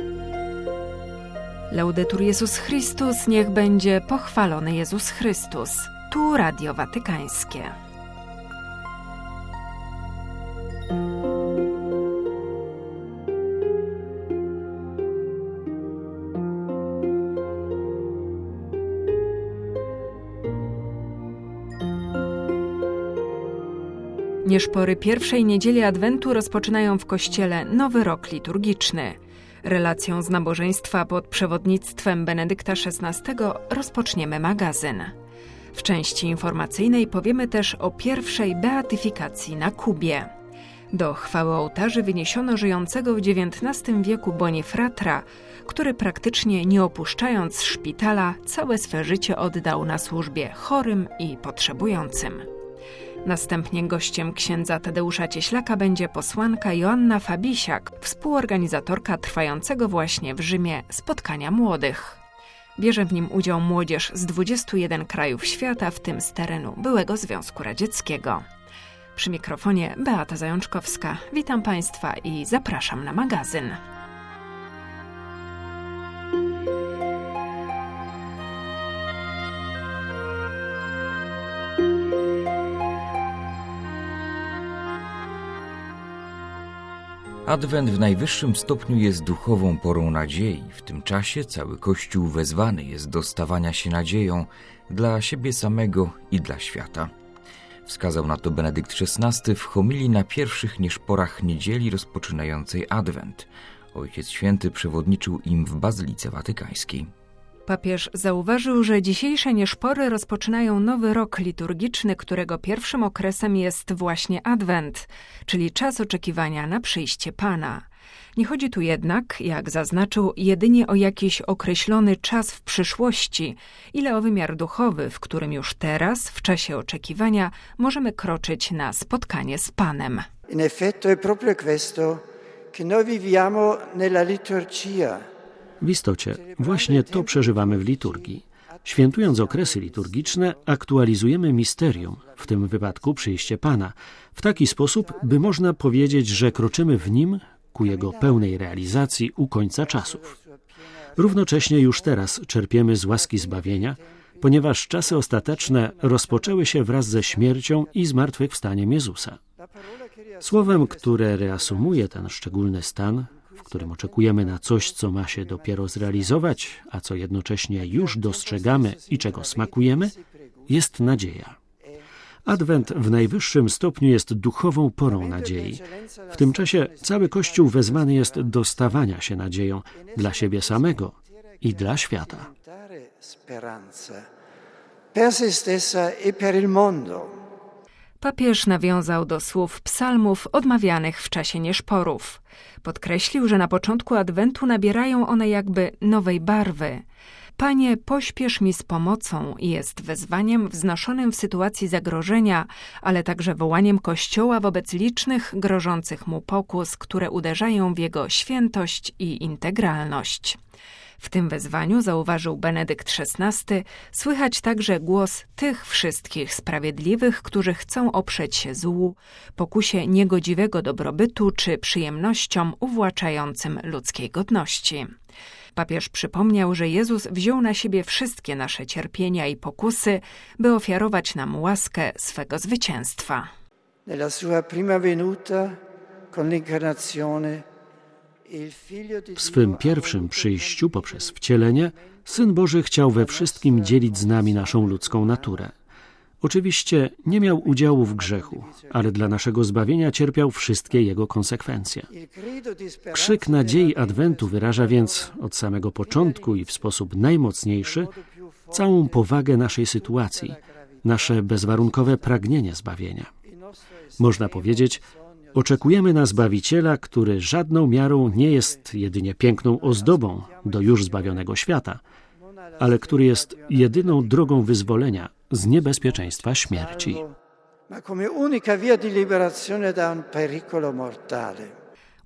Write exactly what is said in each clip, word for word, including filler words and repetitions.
Laudetur Jezus Chrystus, niech będzie pochwalony Jezus Chrystus. Tu Radio Watykańskie. Nieszpory pierwszej niedzieli Adwentu rozpoczynają w Kościele nowy rok liturgiczny. Relacją z nabożeństwa pod przewodnictwem Benedykta szesnastego rozpoczniemy magazyn. W części informacyjnej powiemy też o pierwszej beatyfikacji na Kubie. Do chwały ołtarzy wyniesiono żyjącego w dziewiętnastym wieku Bonifratra, który praktycznie nie opuszczając szpitala całe swe życie oddał na służbie chorym i potrzebującym. Następnie gościem księdza Tadeusza Cieślaka będzie posłanka Joanna Fabisiak, współorganizatorka trwającego właśnie w Rzymie spotkania młodych. Bierze w nim udział młodzież z dwudziestu jeden krajów świata, w tym z terenu byłego Związku Radzieckiego. Przy mikrofonie Beata Zajączkowska. Witam Państwa i zapraszam na magazyn. Adwent w najwyższym stopniu jest duchową porą nadziei. W tym czasie cały Kościół wezwany jest do stawania się nadzieją dla siebie samego i dla świata. Wskazał na to Benedykt szesnasty w homilii na pierwszych nieszporach niedzieli rozpoczynającej Adwent. Ojciec Święty przewodniczył im w Bazylice Watykańskiej. Papież zauważył, że dzisiejsze nieszpory rozpoczynają nowy rok liturgiczny, którego pierwszym okresem jest właśnie Adwent, czyli czas oczekiwania na przyjście Pana. Nie chodzi tu jednak, jak zaznaczył, jedynie o jakiś określony czas w przyszłości, ile o wymiar duchowy, w którym już teraz, w czasie oczekiwania, możemy kroczyć na spotkanie z Panem. In effetto è proprio questo che noi viviamo nella liturgia. W istocie właśnie to przeżywamy w liturgii. Świętując okresy liturgiczne, aktualizujemy misterium, w tym wypadku przyjście Pana, w taki sposób, by można powiedzieć, że kroczymy w nim ku Jego pełnej realizacji u końca czasów. Równocześnie już teraz czerpiemy z łaski zbawienia, ponieważ czasy ostateczne rozpoczęły się wraz ze śmiercią i zmartwychwstaniem Jezusa. Słowem, które reasumuje ten szczególny stan, w którym oczekujemy na coś, co ma się dopiero zrealizować, a co jednocześnie już dostrzegamy i czego smakujemy, jest nadzieja. Adwent w najwyższym stopniu jest duchową porą nadziei. W tym czasie cały Kościół wezwany jest do stawania się nadzieją dla siebie samego i dla świata. Per se stessa e per il mondo. Papież nawiązał do słów psalmów odmawianych w czasie nieszporów. Podkreślił, że na początku Adwentu nabierają one jakby nowej barwy. Panie, pośpiesz mi z pomocą jest wezwaniem wznoszonym w sytuacji zagrożenia, ale także wołaniem Kościoła wobec licznych, grożących mu pokus, które uderzają w jego świętość i integralność. W tym wezwaniu, zauważył Benedykt szesnasty, słychać także głos tych wszystkich sprawiedliwych, którzy chcą oprzeć się złu, pokusie niegodziwego dobrobytu czy przyjemnościom uwłaczającym ludzkiej godności. Papież przypomniał, że Jezus wziął na siebie wszystkie nasze cierpienia i pokusy, by ofiarować nam łaskę swego zwycięstwa. Nella sua prima venuta con l'incarnazione w swym pierwszym przyjściu poprzez wcielenie Syn Boży chciał we wszystkim dzielić z nami naszą ludzką naturę. Oczywiście nie miał udziału w grzechu, ale dla naszego zbawienia cierpiał wszystkie jego konsekwencje. Krzyk nadziei Adwentu wyraża więc od samego początku i w sposób najmocniejszy całą powagę naszej sytuacji, nasze bezwarunkowe pragnienie zbawienia. Można powiedzieć, oczekujemy na Zbawiciela, który żadną miarą nie jest jedynie piękną ozdobą do już zbawionego świata, ale który jest jedyną drogą wyzwolenia z niebezpieczeństwa śmierci.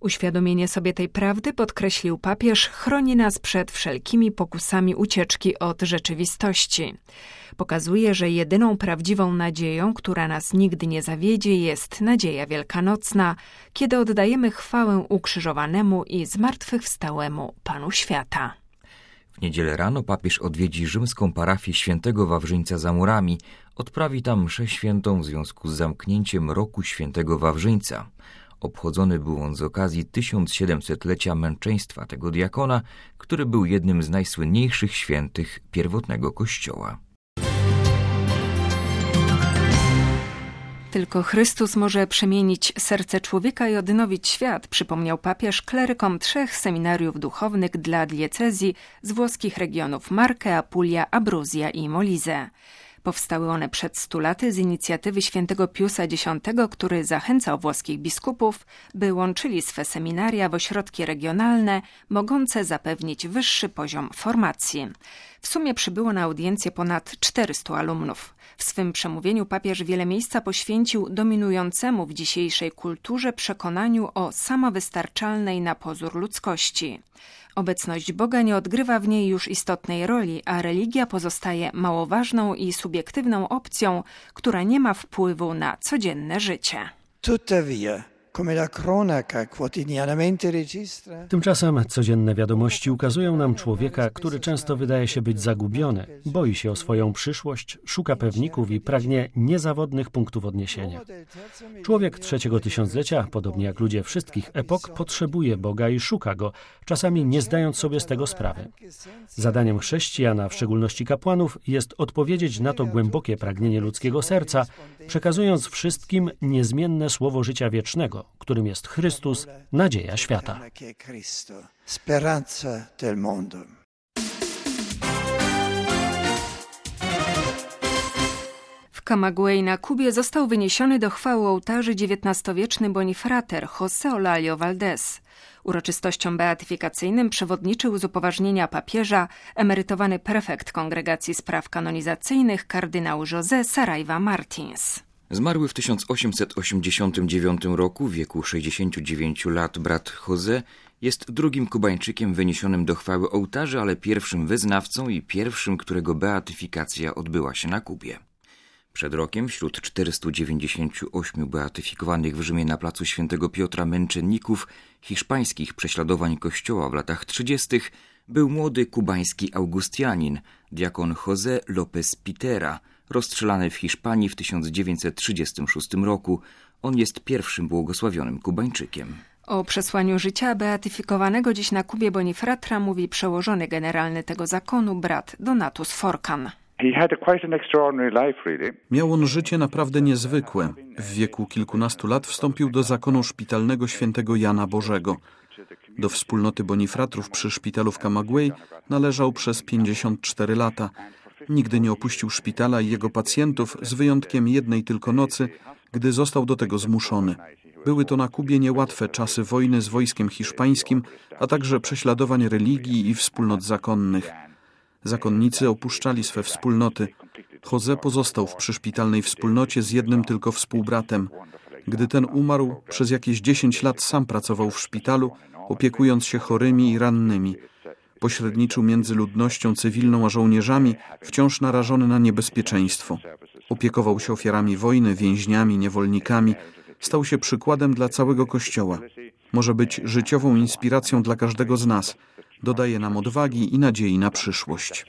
Uświadomienie sobie tej prawdy, podkreślił papież, chroni nas przed wszelkimi pokusami ucieczki od rzeczywistości. Pokazuje, że jedyną prawdziwą nadzieją, która nas nigdy nie zawiedzie, jest nadzieja wielkanocna, kiedy oddajemy chwałę ukrzyżowanemu i zmartwychwstałemu Panu świata. W niedzielę rano papież odwiedzi rzymską parafię świętego Wawrzyńca za murami. Odprawi tam mszę świętą w związku z zamknięciem roku świętego Wawrzyńca. Obchodzony był on z okazji tysiąc siedemsetlecia męczeństwa tego diakona, który był jednym z najsłynniejszych świętych pierwotnego Kościoła. Tylko Chrystus może przemienić serce człowieka i odnowić świat, przypomniał papież klerykom trzech seminariów duchownych dla diecezji z włoskich regionów Marche, Apulia, Abruzja i Molise. Powstały one przed stu laty z inicjatywy świętego Piusa X, który zachęcał włoskich biskupów, by łączyli swe seminaria w ośrodki regionalne, mogące zapewnić wyższy poziom formacji. W sumie przybyło na audiencję ponad czterystu alumnów. W swym przemówieniu papież wiele miejsca poświęcił dominującemu w dzisiejszej kulturze przekonaniu o samowystarczalnej na pozór ludzkości. Obecność Boga nie odgrywa w niej już istotnej roli, a religia pozostaje małoważną i subiektywną opcją, która nie ma wpływu na codzienne życie. Tuttavia, come la cronaca quotidianamente registra... Tymczasem codzienne wiadomości ukazują nam człowieka, który często wydaje się być zagubiony, boi się o swoją przyszłość, szuka pewników i pragnie niezawodnych punktów odniesienia. Człowiek trzeciego tysiąclecia, podobnie jak ludzie wszystkich epok, potrzebuje Boga i szuka Go, czasami nie zdając sobie z tego sprawy. Zadaniem chrześcijan, a w szczególności kapłanów, jest odpowiedzieć na to głębokie pragnienie ludzkiego serca, przekazując wszystkim niezmienne słowo życia wiecznego, którym jest Chrystus, nadzieja świata. W Camagüey na Kubie został wyniesiony do chwały ołtarzy dziewiętnastowieczny bonifrater José Olalio Valdés. Uroczystościom beatyfikacyjnym przewodniczył z upoważnienia papieża emerytowany prefekt Kongregacji Spraw Kanonizacyjnych kardynał José Saraiva Martins. Zmarły w tysiąc osiemset osiemdziesiątym dziewiątym roku w wieku sześćdziesięciu dziewięciu lat brat José jest drugim Kubańczykiem wyniesionym do chwały ołtarzy, ale pierwszym wyznawcą i pierwszym, którego beatyfikacja odbyła się na Kubie. Przed rokiem wśród czterystu dziewięćdziesięciu ośmiu beatyfikowanych w Rzymie na placu Świętego Piotra męczenników hiszpańskich prześladowań Kościoła w latach trzydziestych był młody kubański augustianin, diakon José López Pitera, rozstrzelany w Hiszpanii w tysiąc dziewięćset trzydziestym szóstym roku. On jest pierwszym błogosławionym Kubańczykiem. O przesłaniu życia beatyfikowanego dziś na Kubie bonifratra mówi przełożony generalny tego zakonu brat Donatus Forcan. Miał on życie naprawdę niezwykłe. W wieku kilkunastu lat wstąpił do zakonu szpitalnego świętego Jana Bożego. Do wspólnoty bonifratrów przy szpitalu w Camagüey należał przez pięćdziesiąt cztery lata. Nigdy nie opuścił szpitala i jego pacjentów, z wyjątkiem jednej tylko nocy, gdy został do tego zmuszony. Były to na Kubie niełatwe czasy wojny z wojskiem hiszpańskim, a także prześladowań religii i wspólnot zakonnych. Zakonnicy opuszczali swe wspólnoty. José pozostał w przyszpitalnej wspólnocie z jednym tylko współbratem. Gdy ten umarł, przez jakieś dziesięć lat sam pracował w szpitalu, opiekując się chorymi i rannymi. Pośredniczył między ludnością cywilną a żołnierzami, wciąż narażony na niebezpieczeństwo. Opiekował się ofiarami wojny, więźniami, niewolnikami. Stał się przykładem dla całego Kościoła. Może być życiową inspiracją dla każdego z nas. Dodaje nam odwagi i nadziei na przyszłość.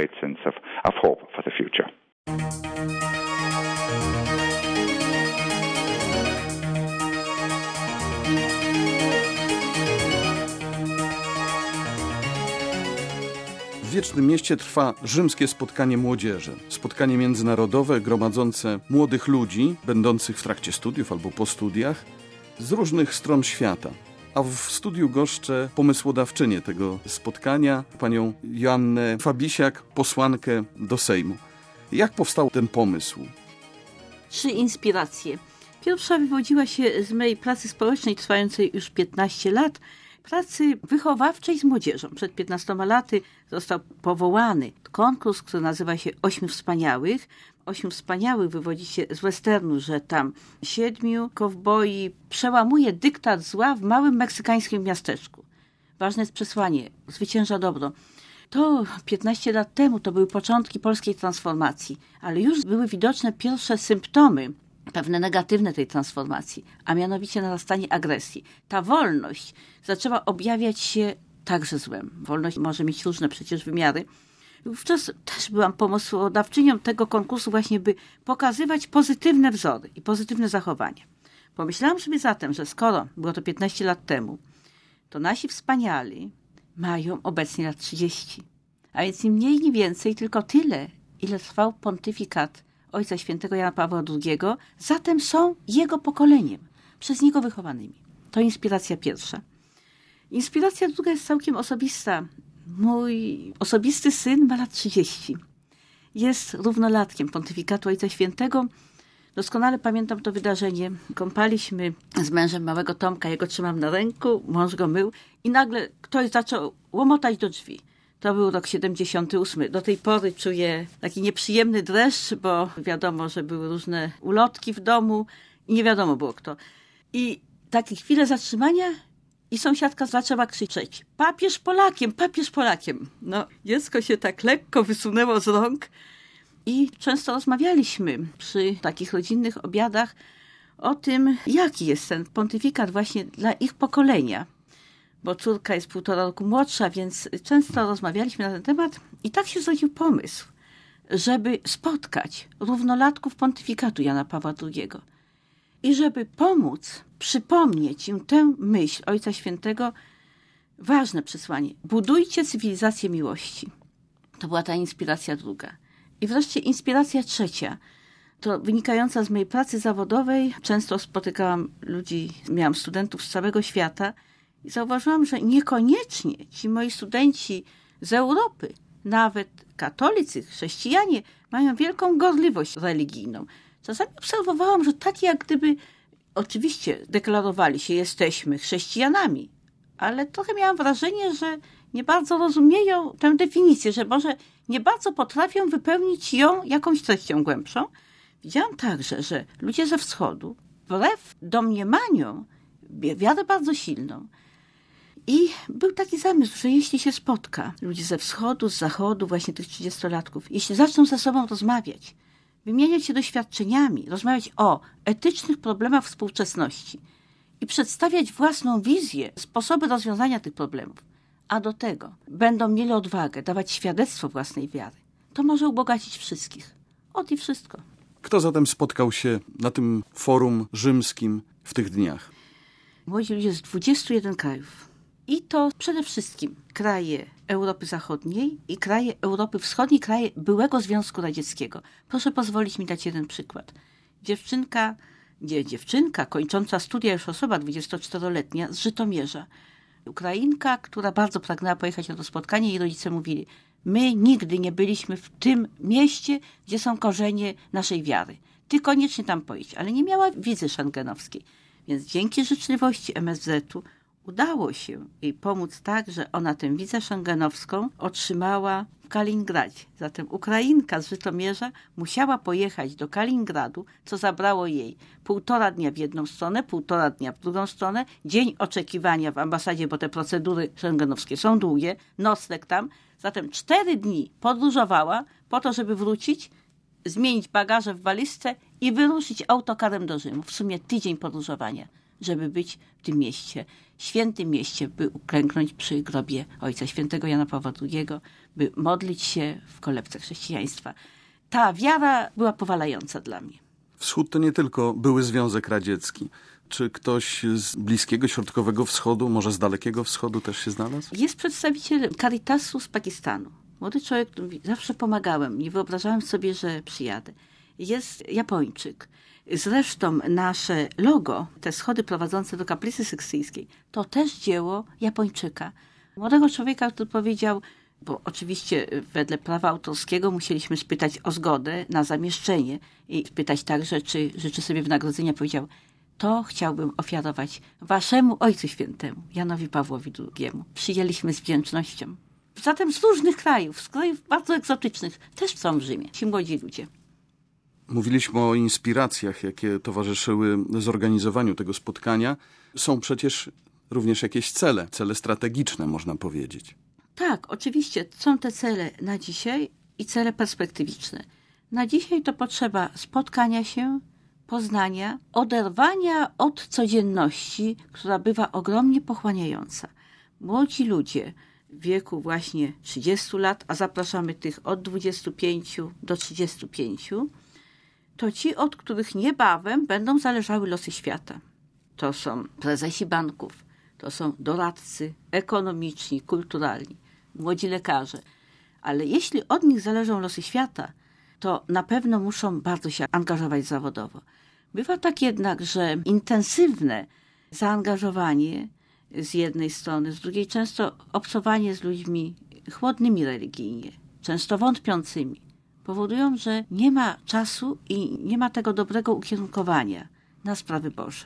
W Wiecznym Mieście trwa rzymskie spotkanie młodzieży. Spotkanie międzynarodowe gromadzące młodych ludzi, będących w trakcie studiów albo po studiach, z różnych stron świata. A w studiu goszczę pomysłodawczynię tego spotkania, panią Joannę Fabisiak, posłankę do Sejmu. Jak powstał ten pomysł? Trzy inspiracje. Pierwsza wywodziła się z mojej pracy społecznej trwającej już piętnaście lat, pracy wychowawczej z młodzieżą. Przed piętnastoma laty został powołany konkurs, który nazywa się Ośmiu Wspaniałych. Ośmiu Wspaniałych wywodzi się z westernu, że tam siedmiu kowboi przełamuje dyktat zła w małym meksykańskim miasteczku. Ważne jest przesłanie, zwycięża dobro. To piętnaście lat temu to były początki polskiej transformacji, ale już były widoczne pierwsze symptomy, pewne negatywne tej transformacji, a mianowicie narastanie agresji. Ta wolność zaczęła objawiać się także złem. Wolność może mieć różne przecież wymiary. Wówczas też byłam pomysłodawczynią tego konkursu właśnie, by pokazywać pozytywne wzory i pozytywne zachowania. Pomyślałam sobie zatem, że skoro było to piętnaście lat temu, to nasi wspaniali mają obecnie lat trzydzieści. A więc nie mniej, nie więcej, tylko tyle, ile trwał pontyfikat Ojca Świętego Jana Pawła drugiego, zatem są jego pokoleniem, przez niego wychowanymi. To inspiracja pierwsza. Inspiracja druga jest całkiem osobista. Mój osobisty syn ma lat trzydzieści. Jest równolatkiem pontyfikatu Ojca Świętego. Doskonale pamiętam to wydarzenie. Kąpaliśmy z mężem małego Tomka, jego trzymam na ręku, mąż go mył i nagle ktoś zaczął łomotać do drzwi. To był rok siedemdziesiąty ósmy. Do tej pory czuję taki nieprzyjemny dreszcz, bo wiadomo, że były różne ulotki w domu i nie wiadomo było kto. I takie chwile zatrzymania i sąsiadka zaczęła krzyczeć: papież Polakiem, papież Polakiem. No, dziecko się tak lekko wysunęło z rąk i często rozmawialiśmy przy takich rodzinnych obiadach o tym, jaki jest ten pontyfikat właśnie dla ich pokolenia. Bo córka jest półtora roku młodsza, więc często rozmawialiśmy na ten temat i tak się zrodził pomysł, żeby spotkać równolatków pontyfikatu Jana Pawła drugiego i żeby pomóc przypomnieć im tę myśl Ojca Świętego, ważne przesłanie. Budujcie cywilizację miłości. To była ta inspiracja druga. I wreszcie inspiracja trzecia, to wynikająca z mojej pracy zawodowej. Często spotykałam ludzi, miałam studentów z całego świata i zauważyłam, że niekoniecznie ci moi studenci z Europy, nawet katolicy, chrześcijanie, mają wielką gorliwość religijną. Czasami obserwowałam, że tak jak gdyby oczywiście deklarowali się, jesteśmy chrześcijanami, ale trochę miałam wrażenie, że nie bardzo rozumieją tę definicję, że może nie bardzo potrafią wypełnić ją jakąś treścią głębszą. Widziałam także, że ludzie ze wschodu, wbrew domniemaniom, wiarę bardzo silną. I był taki zamysł, że jeśli się spotka ludzi ze wschodu, z zachodu, właśnie tych trzydziestolatków, jeśli zaczną ze sobą rozmawiać, wymieniać się doświadczeniami, rozmawiać o etycznych problemach współczesności i przedstawiać własną wizję, sposoby rozwiązania tych problemów, a do tego będą mieli odwagę dawać świadectwo własnej wiary, to może ubogacić wszystkich. Ot i wszystko. Kto zatem spotkał się na tym forum rzymskim w tych dniach? Młodzi ludzie z dwudziestu jeden krajów. I to przede wszystkim kraje Europy Zachodniej i kraje Europy Wschodniej, kraje byłego Związku Radzieckiego. Proszę pozwolić mi dać jeden przykład. Dziewczynka, nie dziewczynka, kończąca studia już osoba dwudziestoczteroletnia z Żytomierza. Ukrainka, która bardzo pragnęła pojechać na to spotkanie i rodzice mówili: my nigdy nie byliśmy w tym mieście, gdzie są korzenie naszej wiary. Ty koniecznie tam pojedź, ale nie miała wizy schengenowskiej. Więc dzięki życzliwości M S Z-u udało się jej pomóc tak, że ona tę wizę schengenowską otrzymała w Kaliningradzie. Zatem Ukrainka z Żytomierza musiała pojechać do Kaliningradu, co zabrało jej półtora dnia w jedną stronę, półtora dnia w drugą stronę, dzień oczekiwania w ambasadzie, bo te procedury schengenowskie są długie, nocleg tam. Zatem cztery dni podróżowała po to, żeby wrócić, zmienić bagaże w walizce i wyruszyć autokarem do Rzymu. W sumie tydzień podróżowania, żeby być w tym mieście, świętym mieście, by uklęknąć przy grobie Ojca Świętego Jana Pawła drugiego, by modlić się w kolebce chrześcijaństwa. Ta wiara była powalająca dla mnie. Wschód to nie tylko były Związek Radziecki. Czy ktoś z Bliskiego, Środkowego Wschodu, może z Dalekiego Wschodu też się znalazł? Jest przedstawiciel Caritasu z Pakistanu. Młody człowiek, mówi: zawsze pomagałem, nie wyobrażałem sobie, że przyjadę. Jest Japończyk. Zresztą nasze logo, te schody prowadzące do kaplicy sykstyjskiej, to też dzieło Japończyka. Młodego człowieka, który powiedział, bo oczywiście wedle prawa autorskiego musieliśmy spytać o zgodę na zamieszczenie i spytać także, czy życzy sobie wynagrodzenia, powiedział: to chciałbym ofiarować waszemu Ojcu Świętemu, Janowi Pawłowi drugiemu. Przyjęliśmy z wdzięcznością. Zatem z różnych krajów, z krajów bardzo egzotycznych, też są w Rzymie, ci młodzi ludzie. Mówiliśmy o inspiracjach, jakie towarzyszyły zorganizowaniu tego spotkania. Są przecież również jakieś cele, cele strategiczne, można powiedzieć. Tak, oczywiście są te cele na dzisiaj i cele perspektywiczne. Na dzisiaj to potrzeba spotkania się, poznania, oderwania od codzienności, która bywa ogromnie pochłaniająca. Młodzi ludzie w wieku właśnie trzydziestu lat, a zapraszamy tych od dwudziestu pięciu do trzydziestu pięciu, to ci, od których niebawem będą zależały losy świata. To są prezesi banków, to są doradcy ekonomiczni, kulturalni, młodzi lekarze. Ale jeśli od nich zależą losy świata, to na pewno muszą bardzo się angażować zawodowo. Bywa tak jednak, że intensywne zaangażowanie z jednej strony, z drugiej często obcowanie z ludźmi chłodnymi religijnie, często wątpiącymi, powodują, że nie ma czasu i nie ma tego dobrego ukierunkowania na sprawy Boże.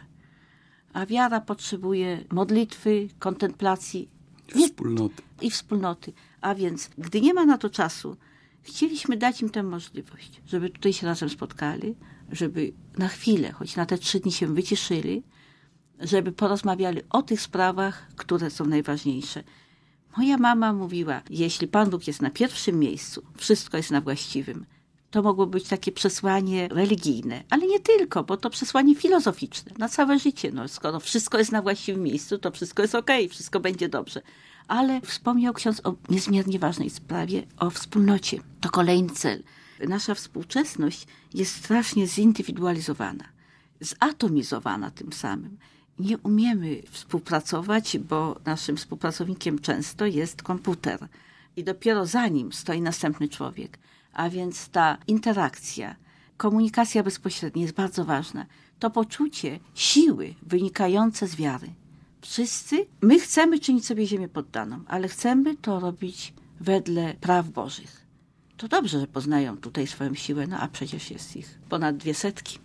A wiara potrzebuje modlitwy, kontemplacji i wspólnoty. I wspólnoty. A więc, gdy nie ma na to czasu, chcieliśmy dać im tę możliwość, żeby tutaj się razem spotkali, żeby na chwilę, choć na te trzy dni się wyciszyli, żeby porozmawiali o tych sprawach, które są najważniejsze. Moja mama mówiła, jeśli Pan Bóg jest na pierwszym miejscu, wszystko jest na właściwym. To mogło być takie przesłanie religijne, ale nie tylko, bo to przesłanie filozoficzne na całe życie. No, skoro wszystko jest na właściwym miejscu, to wszystko jest okej, wszystko będzie dobrze. Ale wspomniał ksiądz o niezmiernie ważnej sprawie, o wspólnocie. To kolejny cel. Nasza współczesność jest strasznie zindywidualizowana, zatomizowana tym samym. Nie umiemy współpracować, bo naszym współpracownikiem często jest komputer. I dopiero za nim stoi następny człowiek. A więc ta interakcja, komunikacja bezpośrednia jest bardzo ważna. To poczucie siły wynikające z wiary. Wszyscy, my chcemy czynić sobie ziemię poddaną, ale chcemy to robić wedle praw Bożych. To dobrze, że poznają tutaj swoją siłę, no a przecież jest ich ponad dwie setki.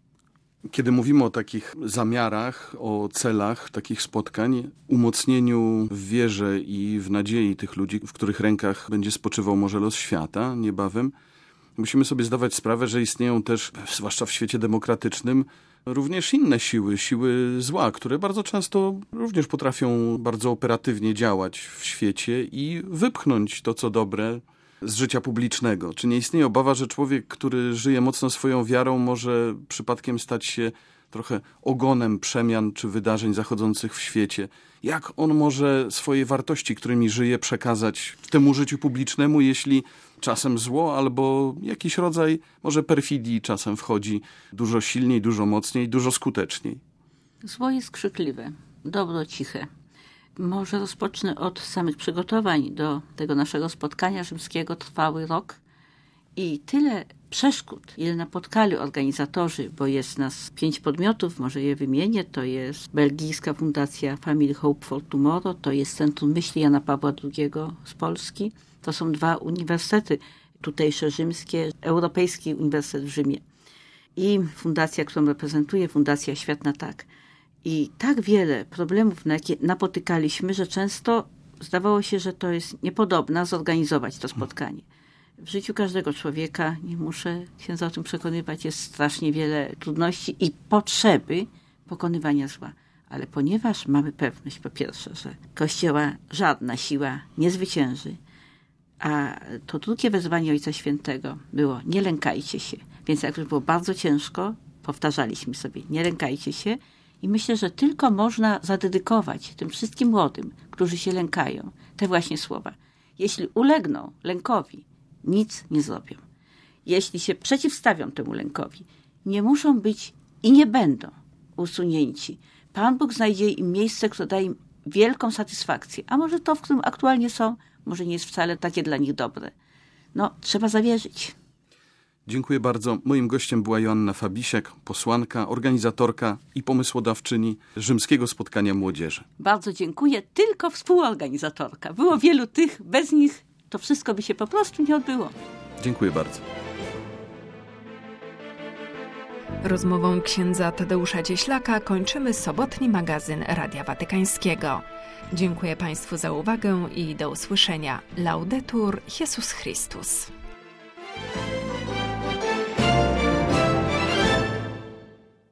Kiedy mówimy o takich zamiarach, o celach takich spotkań, umocnieniu w wierze i w nadziei tych ludzi, w których rękach będzie spoczywał może los świata niebawem, musimy sobie zdawać sprawę, że istnieją też, zwłaszcza w świecie demokratycznym, również inne siły, siły zła, które bardzo często również potrafią bardzo operatywnie działać w świecie i wypchnąć to, co dobre, z życia publicznego. Czy nie istnieje obawa, że człowiek, który żyje mocno swoją wiarą, może przypadkiem stać się trochę ogonem przemian czy wydarzeń zachodzących w świecie? Jak on może swoje wartości, którymi żyje, przekazać temu życiu publicznemu, jeśli czasem zło albo jakiś rodzaj może perfidii czasem wchodzi dużo silniej, dużo mocniej, dużo skuteczniej? Zło jest krzykliwe, dobro ciche. Może rozpocznę od samych przygotowań do tego naszego spotkania rzymskiego. Trwały rok i tyle przeszkód, ile napotkali organizatorzy, bo jest nas pięć podmiotów, może je wymienię, to jest belgijska fundacja Family Hope for Tomorrow, to jest Centrum Myśli Jana Pawła drugiego z Polski, to są dwa uniwersytety tutejsze rzymskie, Europejski Uniwersytet w Rzymie i fundacja, którą reprezentuję, Fundacja Świat na Tak. I tak wiele problemów, na jakie napotykaliśmy, że często zdawało się, że to jest niepodobne zorganizować to spotkanie. W życiu każdego człowieka, nie muszę się o tym przekonywać, jest strasznie wiele trudności i potrzeby pokonywania zła. Ale ponieważ mamy pewność, po pierwsze, że Kościoła żadna siła nie zwycięży, a to drugie wezwanie Ojca Świętego było: nie lękajcie się. Więc jak już było bardzo ciężko, powtarzaliśmy sobie: nie lękajcie się. I myślę, że tylko można zadedykować tym wszystkim młodym, którzy się lękają, te właśnie słowa. Jeśli ulegną lękowi, nic nie zrobią. Jeśli się przeciwstawią temu lękowi, nie muszą być i nie będą usunięci. Pan Bóg znajdzie im miejsce, które daje im wielką satysfakcję. A może to, w którym aktualnie są, może nie jest wcale takie dla nich dobre. No, trzeba zawierzyć. Dziękuję bardzo. Moim gościem była Joanna Fabisiak, posłanka, organizatorka i pomysłodawczyni Rzymskiego Spotkania Młodzieży. Bardzo dziękuję. Tylko współorganizatorka. Było wielu tych, bez nich to wszystko by się po prostu nie odbyło. Dziękuję bardzo. Rozmową księdza Tadeusza Cieślaka kończymy sobotni magazyn Radia Watykańskiego. Dziękuję Państwu za uwagę i do usłyszenia. Laudetur Jesus Christus.